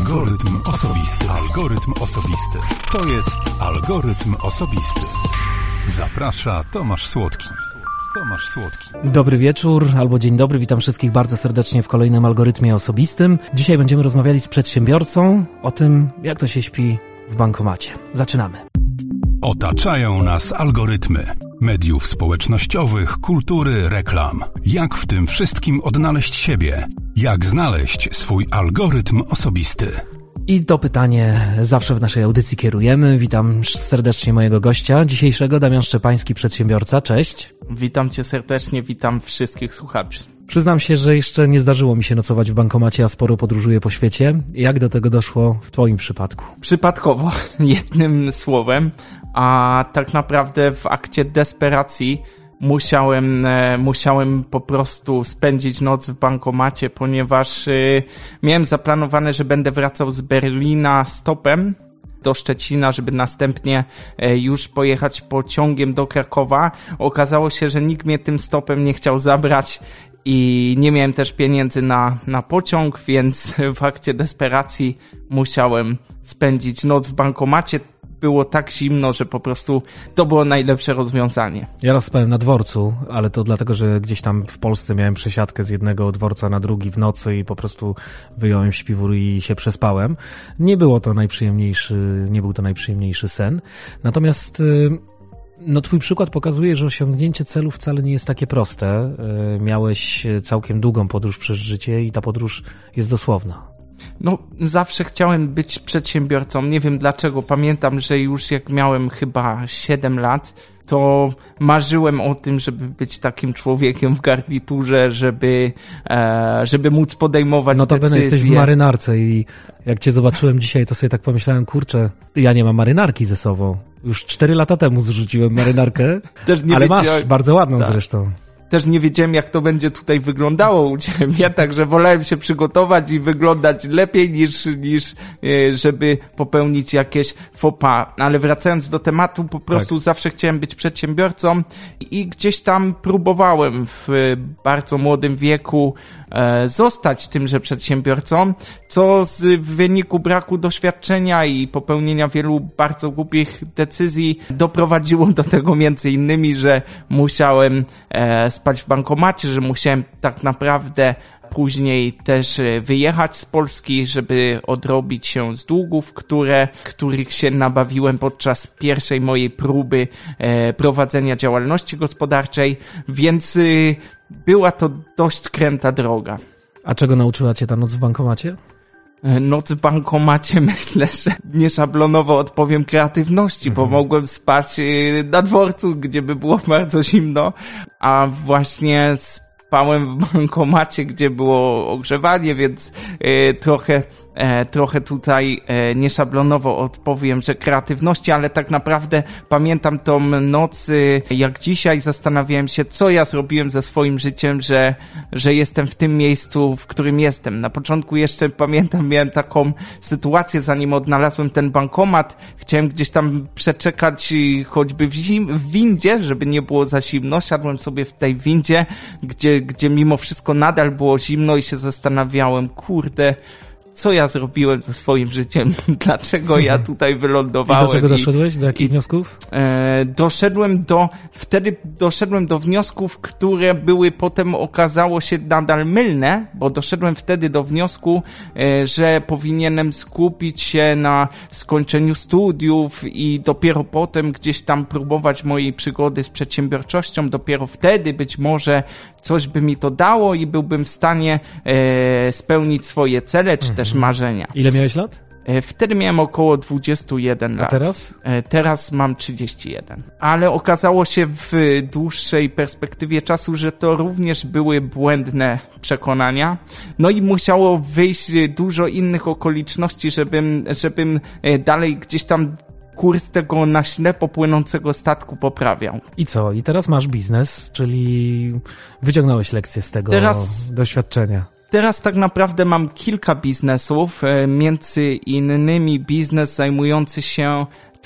Algorytm osobisty. Algorytm osobisty. To jest Algorytm osobisty. Zaprasza Tomasz Słodki. Dobry wieczór albo dzień dobry, witam wszystkich bardzo serdecznie w kolejnym Algorytmie osobistym. Dzisiaj będziemy rozmawiali z przedsiębiorcą o tym, jak to się śpi w bankomacie. Zaczynamy. Otaczają nas algorytmy mediów społecznościowych, kultury, reklam. Jak w tym wszystkim odnaleźć siebie? Jak znaleźć swój algorytm osobisty? I to pytanie zawsze w naszej audycji kierujemy. Witam serdecznie mojego gościa dzisiejszego, Damian Szczepański, przedsiębiorca. Cześć. Witam cię serdecznie, witam wszystkich słuchaczy. Przyznam się, że jeszcze nie zdarzyło mi się nocować w bankomacie, a sporo podróżuję po świecie. Jak do tego doszło w twoim przypadku? Przypadkowo, jednym słowem, a tak naprawdę w akcie desperacji musiałem po prostu spędzić noc w bankomacie, ponieważ miałem zaplanowane, że będę wracał z Berlina stopem do Szczecina, żeby następnie już pojechać pociągiem do Krakowa. Okazało się, że nikt mnie tym stopem nie chciał zabrać i nie miałem też pieniędzy na pociąg, więc w akcie desperacji musiałem spędzić noc w bankomacie. Było tak zimno, że po prostu to było najlepsze rozwiązanie. Ja raz spałem na dworcu, ale to dlatego, że gdzieś tam w Polsce miałem przesiadkę z jednego dworca na drugi w nocy i po prostu wyjąłem śpiwór i się przespałem. Nie był to najprzyjemniejszy sen. Natomiast twój przykład pokazuje, że osiągnięcie celu wcale nie jest takie proste. Miałeś całkiem długą podróż przez życie i ta podróż jest dosłowna. Zawsze chciałem być przedsiębiorcą, nie wiem dlaczego. Pamiętam, że już jak miałem chyba 7 lat, to marzyłem o tym, żeby być takim człowiekiem w garniturze, żeby móc podejmować decyzje. Notabene jesteś w marynarce i jak cię zobaczyłem dzisiaj, to sobie tak pomyślałem, kurczę, ja nie mam marynarki ze sobą. Już 4 lata temu zrzuciłem marynarkę, ale masz bardzo ładną zresztą. Też nie wiedziałem, jak to będzie tutaj wyglądało u ciebie, także wolałem się przygotować i wyglądać lepiej niż żeby popełnić jakieś faux pas. Ale wracając do tematu, po prostu zawsze chciałem być przedsiębiorcą i gdzieś tam próbowałem w bardzo młodym wieku zostać tymże przedsiębiorcą, co w wyniku braku doświadczenia i popełnienia wielu bardzo głupich decyzji doprowadziło do tego między innymi, że musiałem spać w bankomacie, że musiałem tak naprawdę później też wyjechać z Polski, żeby odrobić się z długów, których się nabawiłem podczas pierwszej mojej próby prowadzenia działalności gospodarczej, więc była to dość kręta droga. A czego nauczyła cię ta noc w bankomacie? Noc w bankomacie, myślę, że nieszablonowo odpowiem kreatywności, bo mogłem spać na dworcu, gdzie by było bardzo zimno, a właśnie spałem w bankomacie, gdzie było ogrzewanie, więc trochę tutaj nieszablonowo odpowiem, że kreatywności, ale tak naprawdę pamiętam tą noc jak dzisiaj, zastanawiałem się, co ja zrobiłem ze swoim życiem, że jestem w tym miejscu, w którym jestem. Na początku jeszcze pamiętam, miałem taką sytuację, zanim odnalazłem ten bankomat, chciałem gdzieś tam przeczekać choćby w windzie, żeby nie było za zimno, siadłem sobie w tej windzie, gdzie mimo wszystko nadal było zimno i się zastanawiałem, kurde, co ja zrobiłem ze swoim życiem, dlaczego ja tutaj wylądowałem. I do czego doszedłeś? Do jakich wniosków? Wtedy doszedłem do wniosków, które były potem okazało się nadal mylne, bo doszedłem wtedy do wniosku, że powinienem skupić się na skończeniu studiów i dopiero potem gdzieś tam próbować mojej przygody z przedsiębiorczością, dopiero wtedy być może coś by mi to dało i byłbym w stanie spełnić swoje cele, czy też marzenia. Ile miałeś lat? Wtedy miałem około 21 lat. A teraz? Teraz mam 31. Ale okazało się w dłuższej perspektywie czasu, że to również były błędne przekonania. No i musiało wyjść dużo innych okoliczności, żebym dalej gdzieś tam kurs tego na ślepo płynącego statku poprawiał. I co? I teraz masz biznes, czyli wyciągnąłeś lekcję z tego doświadczenia. Teraz tak naprawdę mam kilka biznesów, między innymi biznes zajmujący się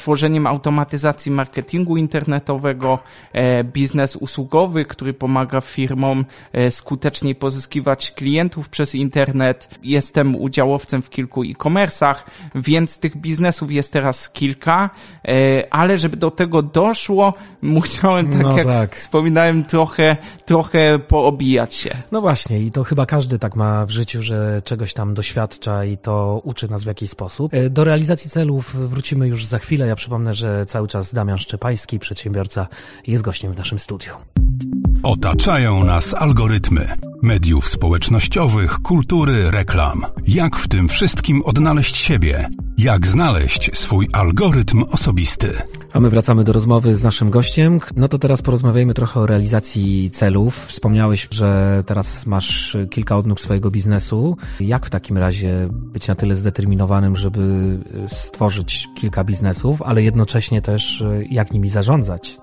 tworzeniem automatyzacji marketingu internetowego, biznes usługowy, który pomaga firmom skuteczniej pozyskiwać klientów przez internet. Jestem udziałowcem w kilku e-commerce'ach, więc tych biznesów jest teraz kilka, ale żeby do tego doszło, musiałem, wspominałem, trochę poobijać się. No właśnie, i to chyba każdy tak ma w życiu, że czegoś tam doświadcza i to uczy nas w jakiś sposób. Do realizacji celów wrócimy już za chwilę. Ja przypomnę, że cały czas Damian Szczepański, przedsiębiorca, jest gościem w naszym studiu. Otaczają nas algorytmy mediów społecznościowych, kultury, reklam. Jak w tym wszystkim odnaleźć siebie? Jak znaleźć swój algorytm osobisty? A my wracamy do rozmowy z naszym gościem. No to teraz porozmawiajmy trochę o realizacji celów. Wspomniałeś, że teraz masz kilka odnóg swojego biznesu. Jak w takim razie być na tyle zdeterminowanym, żeby stworzyć kilka biznesów, ale jednocześnie też jak nimi zarządzać?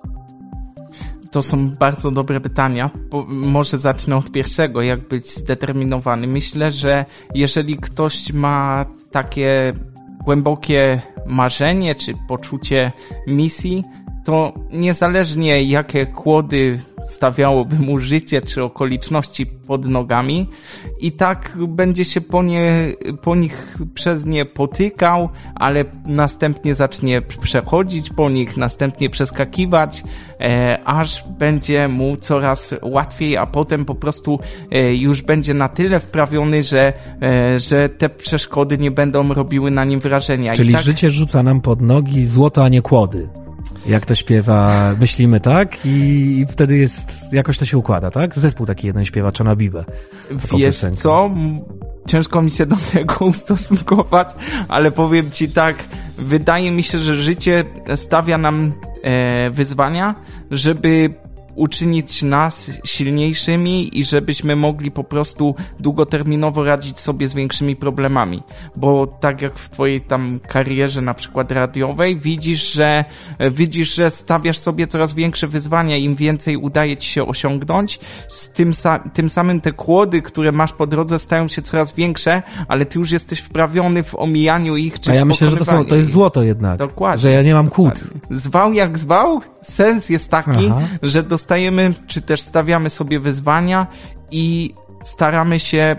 To są bardzo dobre pytania. Może zacznę od pierwszego, jak być zdeterminowany. Myślę, że jeżeli ktoś ma takie głębokie marzenie czy poczucie misji, to niezależnie jakie kłody stawiałoby mu życie czy okoliczności pod nogami, i tak będzie się po nich przez nie potykał, ale następnie zacznie przechodzić po nich, następnie przeskakiwać, aż będzie mu coraz łatwiej, a potem po prostu już będzie na tyle wprawiony, że te przeszkody nie będą robiły na nim wrażenia. Czyli życie rzuca nam pod nogi złoto, a nie kłody. Jak to śpiewa, myślimy tak i wtedy jakoś to się układa, tak? Zespół taki jeden śpiewa, Czona Bibę. Wiesz co? Ciężko mi się do tego ustosunkować, ale powiem ci tak, wydaje mi się, że życie stawia nam wyzwania, żeby uczynić nas silniejszymi i żebyśmy mogli po prostu długoterminowo radzić sobie z większymi problemami. Bo tak jak w twojej tam karierze na przykład radiowej, widzisz, że stawiasz sobie coraz większe wyzwania, im więcej udaje ci się osiągnąć, tym samym te kłody, które masz po drodze, stają się coraz większe, ale ty już jesteś wprawiony w omijaniu ich, czy a ja myślę, że to jest złoto jednak. Dokładnie. Że ja nie mam kłód. Zwał jak zwał, sens jest taki, że dostajemy, czy też stawiamy sobie wyzwania i staramy się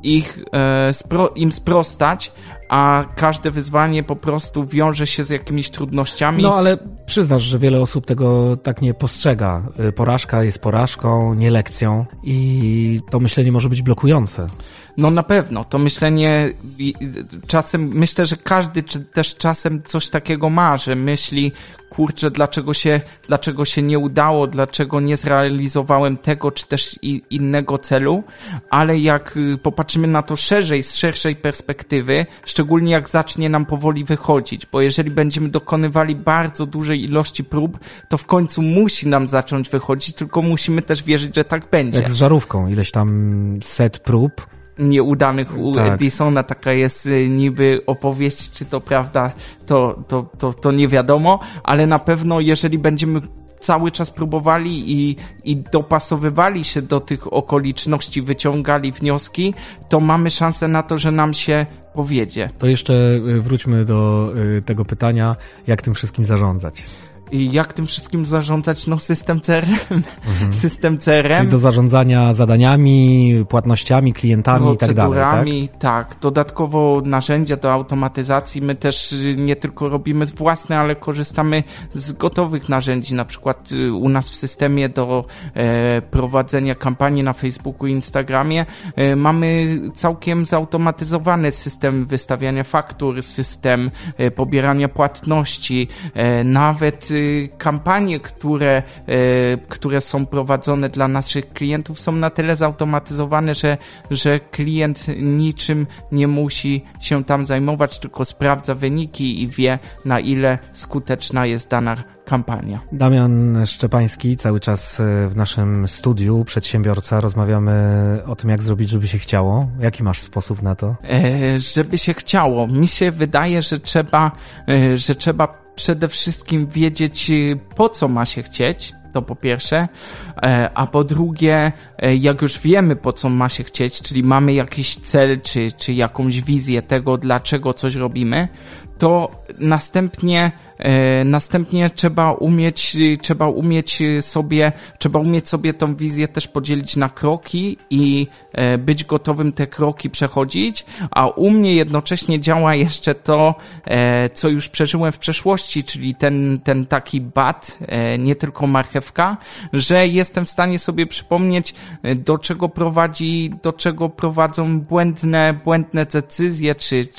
im sprostać, a każde wyzwanie po prostu wiąże się z jakimiś trudnościami. No ale przyznasz, że wiele osób tego tak nie postrzega. Porażka jest porażką, nie lekcją i to myślenie może być blokujące. No na pewno, to myślenie czasem, myślę, że każdy też czasem coś takiego ma, że myśli, kurczę, dlaczego się nie udało, dlaczego nie zrealizowałem tego, czy też innego celu, ale jak popatrzymy na to szerzej, z szerszej perspektywy, szczególnie jak zacznie nam powoli wychodzić, bo jeżeli będziemy dokonywali bardzo dużej ilości prób, to w końcu musi nam zacząć wychodzić, tylko musimy też wierzyć, że tak będzie. Jak z żarówką, ileś tam set prób nieudanych u Edisona, taka jest niby opowieść, czy to prawda, to nie wiadomo, ale na pewno jeżeli będziemy cały czas próbowali i dopasowywali się do tych okoliczności, wyciągali wnioski, to mamy szansę na to, że nam się powiedzie. To jeszcze wróćmy do tego pytania, jak tym wszystkim zarządzać. I jak tym wszystkim zarządzać? No system CRM. System CRM. Czyli do zarządzania zadaniami, płatnościami, klientami i tak dalej, tak? Tak. Dodatkowo narzędzia do automatyzacji. My też nie tylko robimy własne, ale korzystamy z gotowych narzędzi. Na przykład u nas w systemie do prowadzenia kampanii na Facebooku i Instagramie mamy całkiem zautomatyzowany system wystawiania faktur, system pobierania płatności, nawet kampanie, które są prowadzone dla naszych klientów, są na tyle zautomatyzowane, że klient niczym nie musi się tam zajmować, tylko sprawdza wyniki i wie, na ile skuteczna jest dana kampania. Damian Szczepański, cały czas w naszym studiu, przedsiębiorca. Rozmawiamy o tym, jak zrobić, żeby się chciało. Jaki masz sposób na to? Żeby się chciało. Mi się wydaje, że trzeba przede wszystkim wiedzieć, po co ma się chcieć, to po pierwsze, a po drugie, jak już wiemy, po co ma się chcieć, czyli mamy jakiś cel, czy jakąś wizję tego, dlaczego coś robimy, to następnie Następnie trzeba umieć sobie tą wizję też podzielić na kroki i być gotowym te kroki przechodzić, a u mnie jednocześnie działa jeszcze to, co już przeżyłem w przeszłości, czyli ten taki bat, nie tylko marchewka, że jestem w stanie sobie przypomnieć, do czego prowadzą błędne decyzje,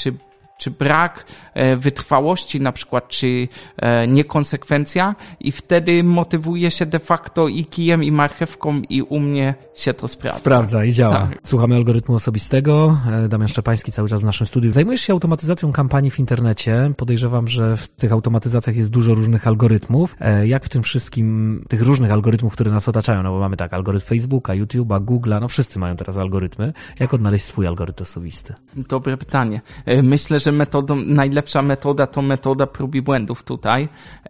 czy brak wytrwałości na przykład, czy niekonsekwencja i wtedy motywuje się de facto i kijem, i marchewką i u mnie się to sprawdza. Sprawdza i działa. Tak. Słuchamy Algorytmu Osobistego. Damian Szczepański cały czas w naszym studiu. Zajmujesz się automatyzacją kampanii w internecie. Podejrzewam, że w tych automatyzacjach jest dużo różnych algorytmów. Jak w tym wszystkim, tych różnych algorytmów, które nas otaczają, no bo mamy tak, algorytm Facebooka, YouTube'a, Google'a, no wszyscy mają teraz algorytmy. Jak odnaleźć swój algorytm osobisty? Dobre pytanie. Myślę, że najlepsza metoda to metoda prób i błędów tutaj.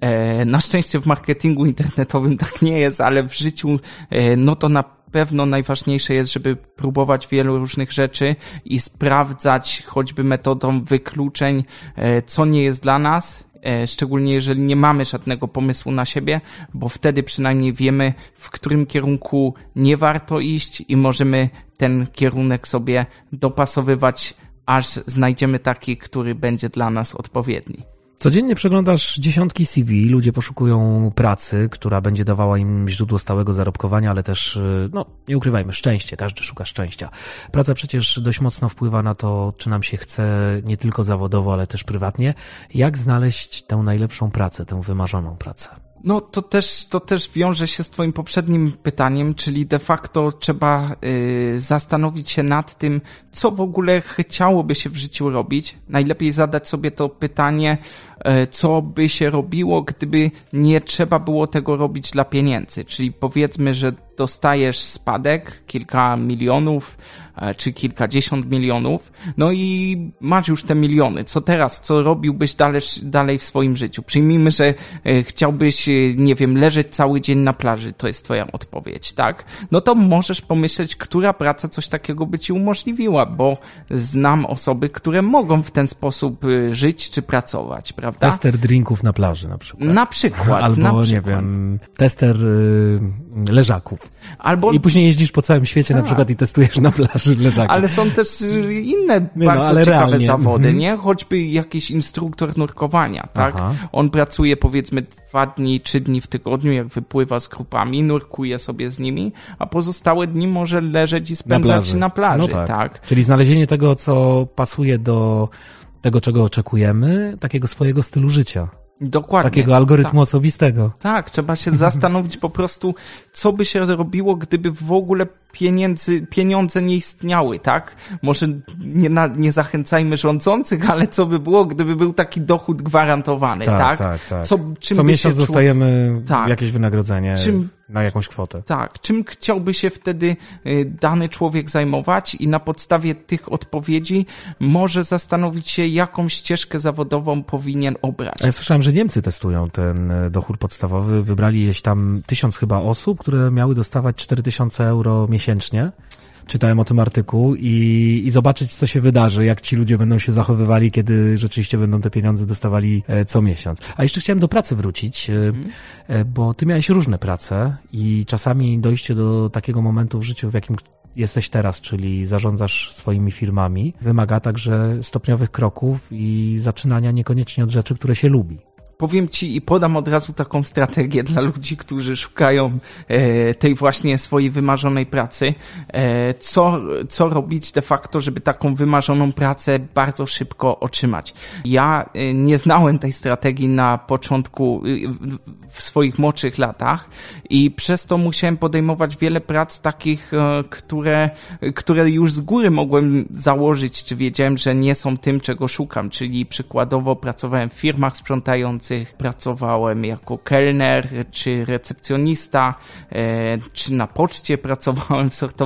Na szczęście w marketingu internetowym tak nie jest, ale w życiu no to na pewno najważniejsze jest, żeby próbować wielu różnych rzeczy i sprawdzać choćby metodą wykluczeń, co nie jest dla nas, szczególnie jeżeli nie mamy żadnego pomysłu na siebie, bo wtedy przynajmniej wiemy, w którym kierunku nie warto iść i możemy ten kierunek sobie dopasowywać, aż znajdziemy taki, który będzie dla nas odpowiedni. Codziennie przeglądasz dziesiątki CV, ludzie poszukują pracy, która będzie dawała im źródło stałego zarobkowania, ale też, no nie ukrywajmy, szczęście, każdy szuka szczęścia. Praca przecież dość mocno wpływa na to, czy nam się chce nie tylko zawodowo, ale też prywatnie. Jak znaleźć tę najlepszą pracę, tę wymarzoną pracę? No to też wiąże się z twoim poprzednim pytaniem, czyli de facto trzeba zastanowić się nad tym, co w ogóle chciałoby się w życiu robić. Najlepiej zadać sobie to pytanie, co by się robiło, gdyby nie trzeba było tego robić dla pieniędzy. Czyli powiedzmy, że dostajesz spadek, kilka milionów czy kilkadziesiąt milionów, no i masz już te miliony. Co teraz? Co robiłbyś dalej w swoim życiu? Przyjmijmy, że chciałbyś, nie wiem, leżeć cały dzień na plaży. To jest twoja odpowiedź, tak? No to możesz pomyśleć, która praca coś takiego by ci umożliwiła, bo znam osoby, które mogą w ten sposób żyć czy pracować, prawda? Tester drinków na plaży na przykład. Na przykład. Albo, nie wiem, tester leżaków. Albo... I później jeździsz po całym świecie na przykład i testujesz na plaży leżaków. Ale są też inne bardzo ciekawe realnie. zawody, nie? Choćby jakiś instruktor nurkowania, tak? Aha. On pracuje powiedzmy 2 dni, 3 dni w tygodniu, jak wypływa z grupami, nurkuje sobie z nimi, a pozostałe dni może leżeć i spędzać na plaży, no tak. Czyli znalezienie tego, co pasuje do tego, czego oczekujemy, takiego swojego stylu życia. Dokładnie. Takiego algorytmu osobistego. Tak, trzeba się zastanowić po prostu, co by się zrobiło, gdyby w ogóle pieniądze nie istniały, tak? Może nie zachęcajmy rządzących, ale co by było, gdyby był taki dochód gwarantowany, tak? Tak. Co miesiąc dostajemy jakieś wynagrodzenie na jakąś kwotę. Tak. Czym chciałby się wtedy dany człowiek zajmować i na podstawie tych odpowiedzi może zastanowić się, jaką ścieżkę zawodową powinien obrać. Ja słyszałem, że Niemcy testują ten dochód podstawowy. Wybrali gdzieś tam 1000 chyba osób, które miały dostawać 4000 euro miesięcznie. Czytałem o tym artykuł i zobaczyć, co się wydarzy, jak ci ludzie będą się zachowywali, kiedy rzeczywiście będą te pieniądze dostawali co miesiąc. A jeszcze chciałem do pracy wrócić, bo ty miałeś różne prace i czasami dojście do takiego momentu w życiu, w jakim jesteś teraz, czyli zarządzasz swoimi firmami, wymaga także stopniowych kroków i zaczynania niekoniecznie od rzeczy, które się lubi. Powiem ci i podam od razu taką strategię dla ludzi, którzy szukają tej właśnie swojej wymarzonej pracy. Co robić de facto, żeby taką wymarzoną pracę bardzo szybko otrzymać. Ja nie znałem tej strategii na początku w swoich młodszych latach i przez to musiałem podejmować wiele prac takich, które już z góry mogłem założyć, czy wiedziałem, że nie są tym, czego szukam, czyli przykładowo pracowałem w firmach sprzątających, pracowałem jako kelner, czy recepcjonista, czy na poczcie pracowałem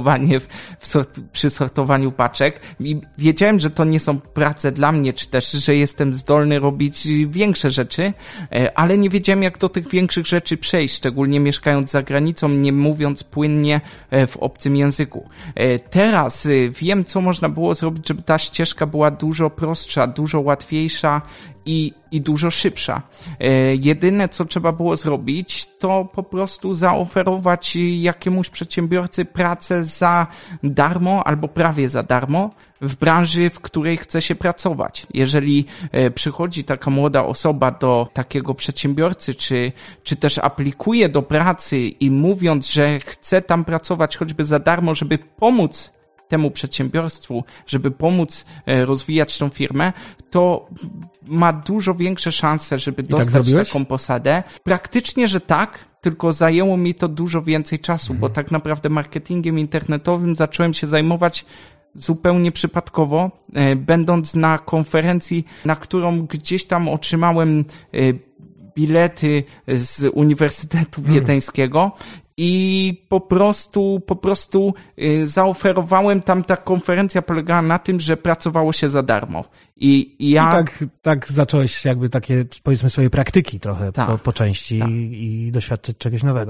przy sortowaniu paczek i wiedziałem, że to nie są prace dla mnie, czy też, że jestem zdolny robić większe rzeczy, ale nie wiedziałem, jak do tych większych rzeczy przejść, szczególnie mieszkając za granicą, nie mówiąc płynnie w obcym języku. Teraz wiem, co można było zrobić, żeby ta ścieżka była dużo prostsza, dużo łatwiejsza i dużo szybsza. Jedyne, co trzeba było zrobić, to po prostu zaoferować jakiemuś przedsiębiorcy pracę za darmo albo prawie za darmo w branży, w której chce się pracować. Jeżeli przychodzi taka młoda osoba do takiego przedsiębiorcy, czy też aplikuje do pracy i mówiąc, że chce tam pracować choćby za darmo, żeby pomóc temu przedsiębiorstwu, żeby pomóc rozwijać tą firmę, to ma dużo większe szanse, żeby dostać taką posadę. Praktycznie, że tak, tylko zajęło mi to dużo więcej czasu, bo tak naprawdę marketingiem internetowym zacząłem się zajmować zupełnie przypadkowo, będąc na konferencji, na którą gdzieś tam otrzymałem bilety z Uniwersytetu Wiedeńskiego i po prostu zaoferowałem tam, ta konferencja polegała na tym, że pracowało się za darmo. I tak zacząłeś jakby takie, powiedzmy sobie, praktyki trochę po części i doświadczyć czegoś nowego.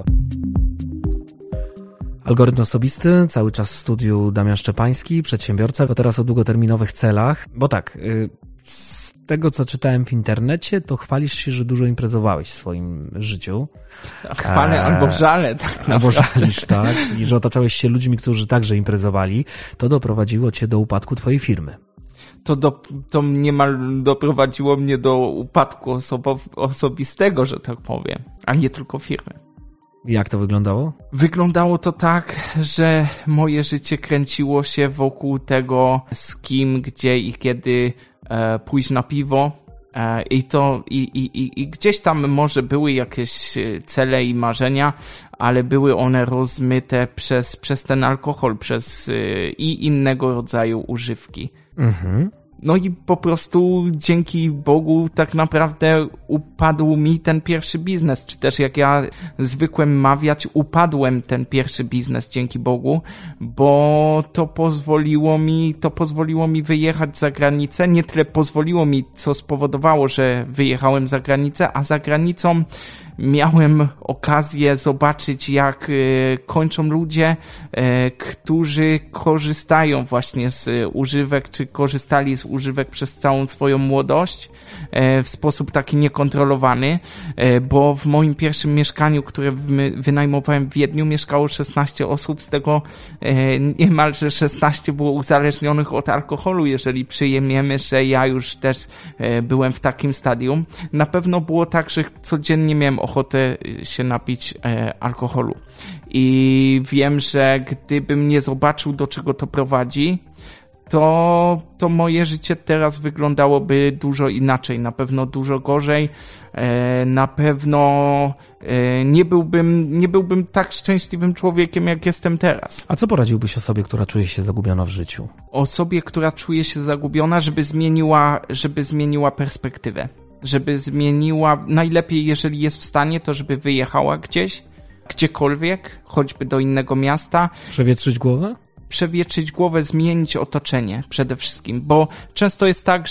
Algorytm osobisty, cały czas w studiu Damian Szczepański, przedsiębiorca, to teraz o długoterminowych celach, bo tak, z tego co czytałem w internecie, to chwalisz się, że dużo imprezowałeś w swoim życiu. Chwalę albo żalę, tak naprawdę. Albo żalisz, tak, i że otaczałeś się ludźmi, którzy także imprezowali, to doprowadziło cię do upadku twojej firmy. To niemal doprowadziło mnie do upadku osobistego, że tak powiem, a nie tylko firmy. Jak to wyglądało? Wyglądało to tak, że moje życie kręciło się wokół tego, z kim, gdzie i kiedy pójść na piwo. I gdzieś tam może były jakieś cele i marzenia, ale były one rozmyte przez ten alkohol, przez i innego rodzaju używki. Mhm. No i po prostu dzięki Bogu tak naprawdę upadł mi ten pierwszy biznes, czy też jak ja zwykłem mawiać, upadłem ten pierwszy biznes dzięki Bogu, bo to pozwoliło mi wyjechać za granicę, nie tyle pozwoliło mi, co spowodowało, że wyjechałem za granicę, a za granicą miałem okazję zobaczyć, jak kończą ludzie, którzy korzystają właśnie z używek, czy korzystali z używek przez całą swoją młodość w sposób taki niekontrolowany, bo w moim pierwszym mieszkaniu, które wynajmowałem w Wiedniu, mieszkało 16 osób, z tego niemalże 16 było uzależnionych od alkoholu, jeżeli przyjmiemy, że ja już też byłem w takim stadium. Na pewno było tak, że codziennie miałem ochotę się napić alkoholu. I wiem, że gdybym nie zobaczył, do czego to prowadzi, to moje życie teraz wyglądałoby dużo inaczej, na pewno dużo gorzej, na pewno nie byłbym tak szczęśliwym człowiekiem, jak jestem teraz. A co poradziłbyś osobie, która czuje się zagubiona w życiu? Osobie, która czuje się zagubiona, żeby zmieniła perspektywę. Żeby zmieniła, najlepiej jeżeli jest w stanie, to żeby wyjechała gdziekolwiek, choćby do innego miasta. Przewietrzyć głowę? Przewietrzyć głowę, zmienić otoczenie przede wszystkim, bo często jest tak,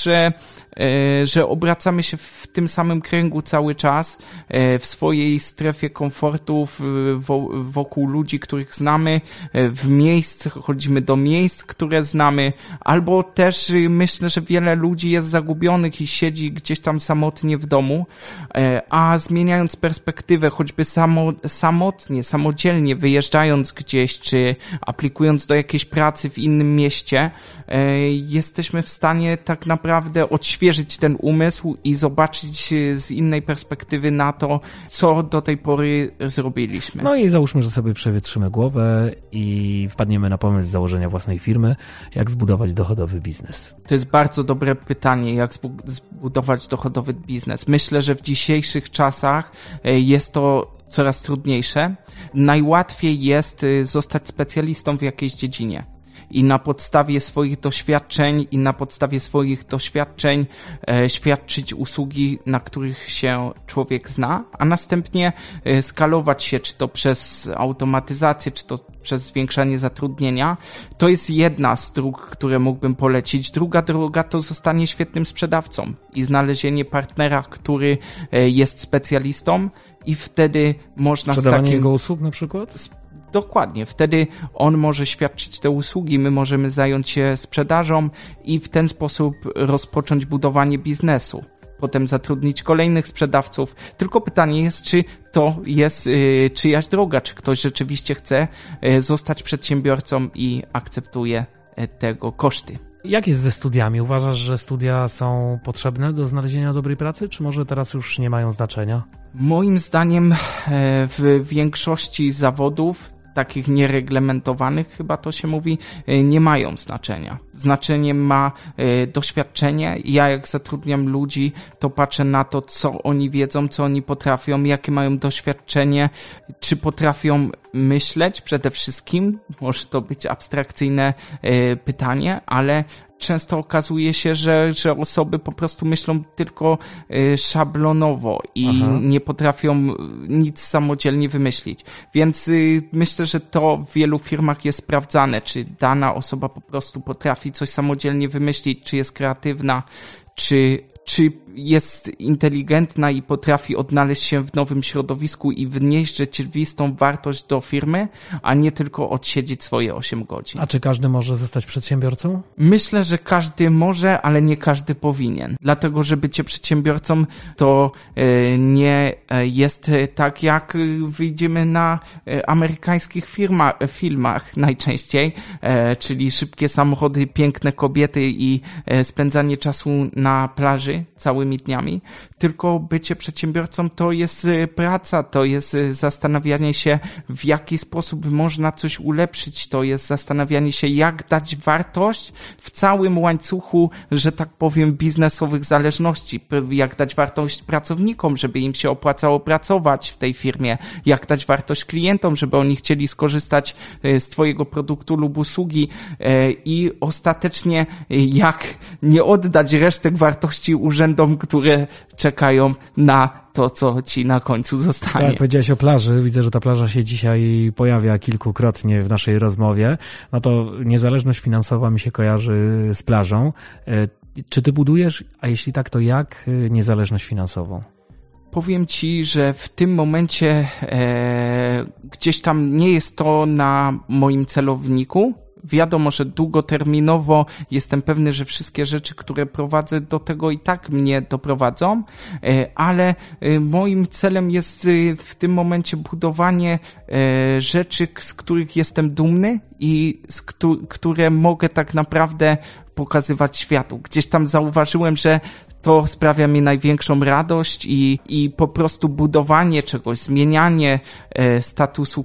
że obracamy się w tym samym kręgu cały czas, w swojej strefie komfortu, wokół ludzi, których znamy, chodzimy do miejsc, które znamy, albo też myślę, że wiele ludzi jest zagubionych i siedzi gdzieś tam samotnie w domu, a zmieniając perspektywę, choćby samodzielnie wyjeżdżając gdzieś, czy aplikując do jakiejś pracy w innym mieście, jesteśmy w stanie tak naprawdę odświeżyć ten umysł i zobaczyć z innej perspektywy na to, co do tej pory zrobiliśmy. No i załóżmy, że sobie przewietrzymy głowę i wpadniemy na pomysł założenia własnej firmy. Jak zbudować dochodowy biznes? To jest bardzo dobre pytanie, jak zbudować dochodowy biznes. Myślę, że w dzisiejszych czasach jest to coraz trudniejsze. Najłatwiej jest zostać specjalistą w jakiejś dziedzinie i na podstawie swoich doświadczeń świadczyć usługi, na których się człowiek zna, a następnie skalować się, czy to przez automatyzację, czy to przez zwiększanie zatrudnienia. To jest jedna z dróg, które mógłbym polecić. Druga droga to zostanie świetnym sprzedawcą i znalezienie partnera, który jest specjalistą i wtedy można sprzedawanie jego usług na przykład? Dokładnie. Wtedy on może świadczyć te usługi, my możemy zająć się sprzedażą i w ten sposób rozpocząć budowanie biznesu. potem zatrudnić kolejnych sprzedawców. Tylko pytanie jest, czy to jest czyjaś droga, czy ktoś rzeczywiście chce zostać przedsiębiorcą i akceptuje tego koszty. Jak jest ze studiami? Uważasz, że studia są potrzebne do znalezienia dobrej pracy, czy może teraz już nie mają znaczenia? Moim zdaniem w większości zawodów, takich niereglamentowanych, chyba to się mówi, nie mają znaczenia. Znaczenie ma doświadczenie. Ja jak zatrudniam ludzi, to patrzę na to, co oni wiedzą, co oni potrafią, jakie mają doświadczenie, czy potrafią myśleć przede wszystkim. Może to być abstrakcyjne pytanie, ale często okazuje się, że osoby po prostu myślą tylko szablonowo i nie potrafią nic samodzielnie wymyślić. Więc myślę, że to w wielu firmach jest sprawdzane, czy dana osoba po prostu potrafi coś samodzielnie wymyślić, czy jest kreatywna, czy jest inteligentna i potrafi odnaleźć się w nowym środowisku i wnieść rzeczywistą wartość do firmy, a nie tylko odsiedzieć swoje 8 godzin. A czy każdy może zostać przedsiębiorcą? Myślę, że każdy może, ale nie każdy powinien. Dlatego, że bycie przedsiębiorcą to nie jest tak, jak wyjdziemy na amerykańskich filmach najczęściej, czyli szybkie samochody, piękne kobiety i spędzanie czasu na plaży całymi dniami, tylko bycie przedsiębiorcą to jest praca, to jest zastanawianie się, w jaki sposób można coś ulepszyć, to jest zastanawianie się, jak dać wartość w całym łańcuchu, że tak powiem, biznesowych zależności, jak dać wartość pracownikom, żeby im się opłacało pracować w tej firmie, jak dać wartość klientom, żeby oni chcieli skorzystać z twojego produktu lub usługi i ostatecznie jak nie oddać resztek wartości urzędom, które czekają na to, co ci na końcu zostanie. Tak, powiedziałeś o plaży. Widzę, że ta plaża się dzisiaj pojawia kilkukrotnie w naszej rozmowie. No to niezależność finansowa mi się kojarzy z plażą. Czy ty budujesz, a jeśli tak, to jak niezależność finansową? Powiem ci, że w tym momencie gdzieś tam nie jest to na moim celowniku. Wiadomo, że długoterminowo jestem pewny, że wszystkie rzeczy, które prowadzę do tego i tak mnie doprowadzą, ale moim celem jest w tym momencie budowanie rzeczy, z których jestem dumny i które mogę tak naprawdę pokazywać światu. Gdzieś tam zauważyłem, że to sprawia mi największą radość i po prostu budowanie czegoś, zmienianie statusu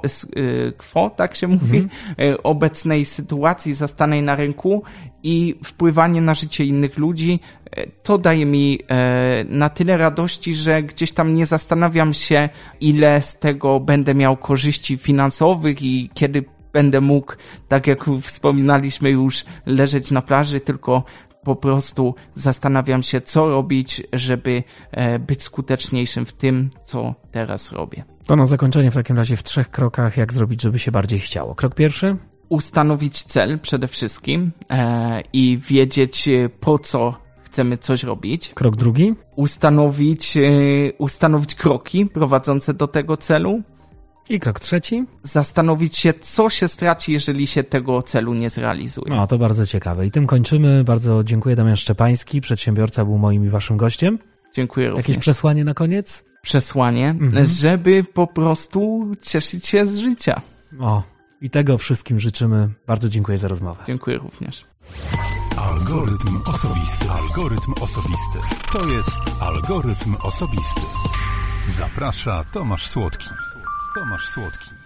quo, tak się mówi, obecnej sytuacji zastanej na rynku i wpływanie na życie innych ludzi, to daje mi na tyle radości, że gdzieś tam nie zastanawiam się, ile z tego będę miał korzyści finansowych i kiedy będę mógł, tak jak wspominaliśmy już, leżeć na plaży, tylko po prostu zastanawiam się, co robić, żeby być skuteczniejszym w tym, co teraz robię. To na zakończenie w takim razie w 3 krokach, jak zrobić, żeby się bardziej chciało. Krok pierwszy? Ustanowić cel przede wszystkim i wiedzieć, po co chcemy coś robić. Krok drugi? Ustanowić kroki prowadzące do tego celu. I krok trzeci? Zastanowić się, co się straci, jeżeli się tego celu nie zrealizuje. No, to bardzo ciekawe. I tym kończymy. Bardzo dziękuję. Damian Szczepański, przedsiębiorca, był moim i waszym gościem. Dziękuję również. Jakieś przesłanie na koniec? Przesłanie, żeby po prostu cieszyć się z życia. O, i tego wszystkim życzymy. Bardzo dziękuję za rozmowę. Dziękuję również. Algorytm osobisty. Algorytm osobisty. To jest Algorytm osobisty. Zaprasza Tomasz Słodki.